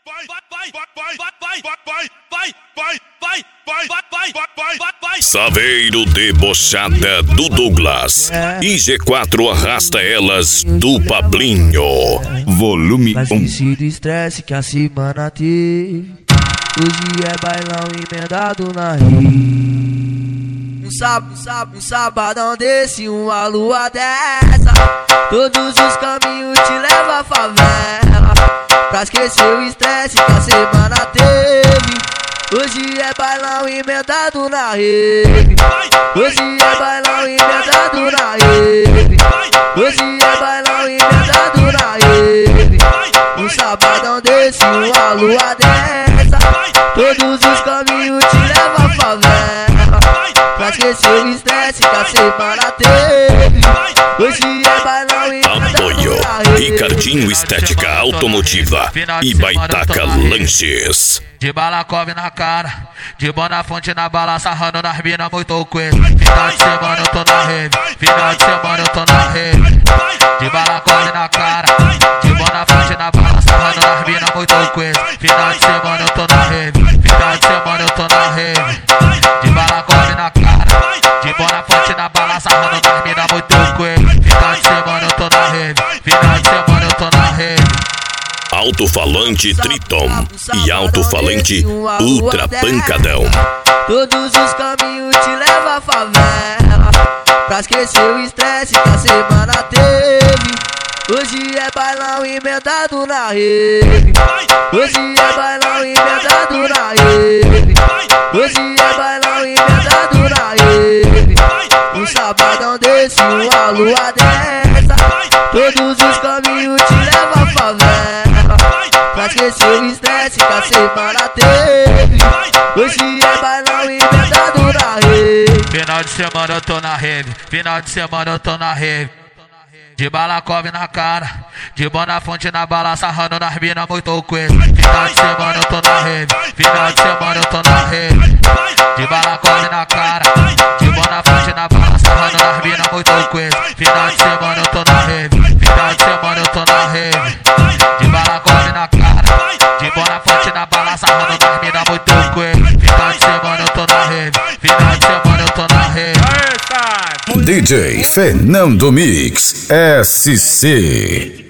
Saveiro debochada do Douglas e G4 arrasta elas do Pablinho. Volume 1. Esqueci do estresse que a semana teve. Hoje é bailão emendado na rede. Um sabadão desse, uma lua dessa. Todos os caminhos te levam à favela. Pra esquecer o estresse que a semana teve. Hoje é bailão emendado na rede. Hoje é bailão emendado na rede. Hoje é bailão emendado na rede. Um sabadão desse, uma lua dessa. Todos os caminhos te levam à favela. Pra esquecer o estresse que a semana teve. Hoje é bailão Apoio Ricardinho Estética Automotiva e Baitaca Lanches. De Balacov na cara, de Bonafonte na bala, sarrando nas mina muito coisa. Final de semana eu tô na rave, final de semana eu tô na rave. De Balacov na cara, de Bonafonte na bala, sarrando nas mina muito coisa. Final de semana eu tô na rave, final de semana eu tô na rave. De Balacov na cara, de Bonafonte na bala, sarrando nas mina muito coisa. Final de semana eu tô na rave, final de semana eu tô na rave. Alto-falante Triton e alto-falante Ultra Pancadão. Todos os caminhos te levam à favela. Pra esquecer o estresse que a semana teve. Hoje é bailão emendado na rede. Hoje é bailão emendado na rede. Hoje é bailão emendado na rede. Um sabadão desse, uma lua dessa. Todos os caminhos te levam à favela. Pra esquecer o estresse que a semana teve. Hoje é bailão emendado na rede. Final de semana eu tô na rave, final de semana eu tô na rave. De Balacov na cara, de Bonafonte na bala, sarrando nas mina muito coisa. Final de semana eu tô na rave, final de semana eu tô na rave. De Balacov na cara, de Bonafonte na bala, sarrando nas mina muito coisa. Final de semana eu tô na rave, final de semana eu tô na rave. De Balacov na cara, de Bonafonte na bala, sarrando nas mina muito coisa. Final de semana eu tô na rave, final de semana eu tô na rave. DJ Fernando Mix SC.